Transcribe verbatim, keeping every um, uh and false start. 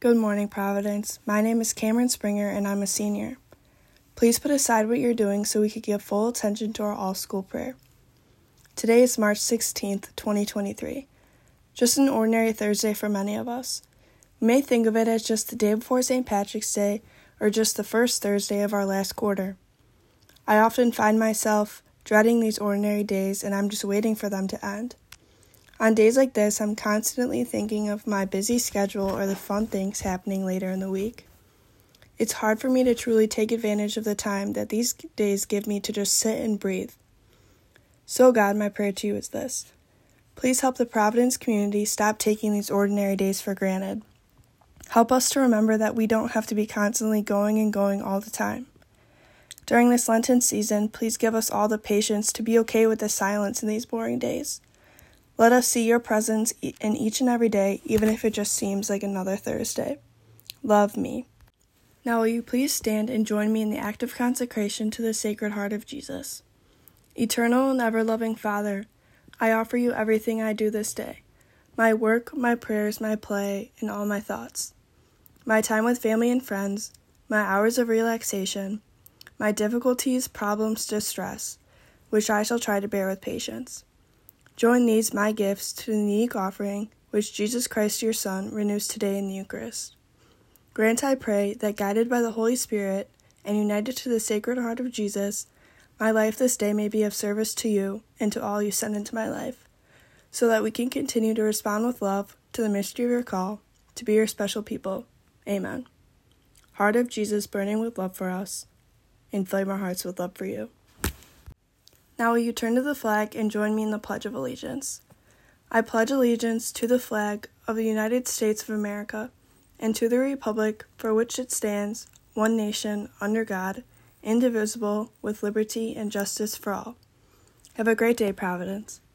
Good morning, Providence. My name is Cameron Springer, and I'm a senior. Please put aside what you're doing so we could give full attention to our all-school prayer. Today is March sixteenth, twenty twenty-three. Just an ordinary Thursday for many of us. We may think of it as just the day before Saint Patrick's Day or just the first Thursday of our last quarter. I often find myself dreading these ordinary days, and I'm just waiting for them to end. On days like this, I'm constantly thinking of my busy schedule or the fun things happening later in the week. It's hard for me to truly take advantage of the time that these days give me to just sit and breathe. So God, my prayer to you is this. Please help the Providence community stop taking these ordinary days for granted. Help us to remember that we don't have to be constantly going and going all the time. During this Lenten season, please give us all the patience to be okay with the silence in these boring days. Let us see your presence in each and every day, even if it just seems like another Thursday. Love me. Now will you please stand and join me in the act of consecration to the Sacred Heart of Jesus. Eternal and ever-loving Father, I offer you everything I do this day, my work, my prayers, my play, and all my thoughts, my time with family and friends, my hours of relaxation, my difficulties, problems, distress, which I shall try to bear with patience. Join these, my gifts, to the unique offering which Jesus Christ, your Son, renews today in the Eucharist. Grant, I pray, that guided by the Holy Spirit and united to the Sacred Heart of Jesus, my life this day may be of service to you and to all you send into my life, so that we can continue to respond with love to the mystery of your call, to be your special people. Amen. Heart of Jesus, burning with love for us, inflame our hearts with love for you. Now will you turn to the flag and join me in the Pledge of Allegiance. I pledge allegiance to the flag of the United States of America and to the republic for which it stands, one nation, under God, indivisible, with liberty and justice for all. Have a great day, Providence.